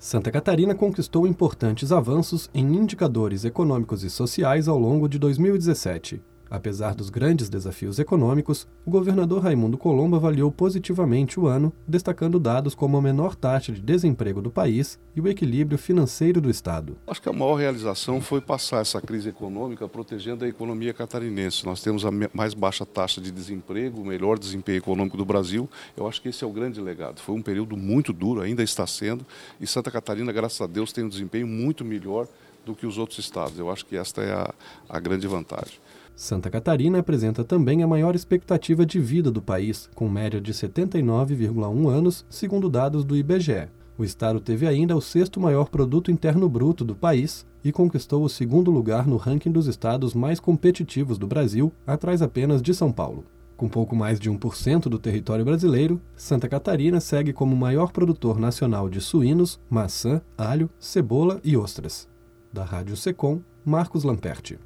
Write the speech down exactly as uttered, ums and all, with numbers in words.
Santa Catarina conquistou importantes avanços em indicadores econômicos e sociais ao longo de dois mil e dezessete. Apesar dos grandes desafios econômicos, o governador Raimundo Colombo avaliou positivamente o ano, destacando dados como a menor taxa de desemprego do país e o equilíbrio financeiro do Estado. Acho que a maior realização foi passar essa crise econômica protegendo a economia catarinense. Nós temos a mais baixa taxa de desemprego, o melhor desempenho econômico do Brasil. Eu acho que esse é o grande legado. Foi um período muito duro, ainda está sendo, e Santa Catarina, graças a Deus, tem um desempenho muito melhor do que os outros estados. Eu acho que esta é a, a grande vantagem. Santa Catarina apresenta também a maior expectativa de vida do país, com média de setenta e nove vírgula um anos, segundo dados do I B G E. O estado teve ainda o sexto maior produto interno bruto do país e conquistou o segundo lugar no ranking dos estados mais competitivos do Brasil, atrás apenas de São Paulo. Com pouco mais de um por cento do território brasileiro, Santa Catarina segue como o maior produtor nacional de suínos, maçã, alho, cebola e ostras. Da Rádio Secom, Marcos Lamperti.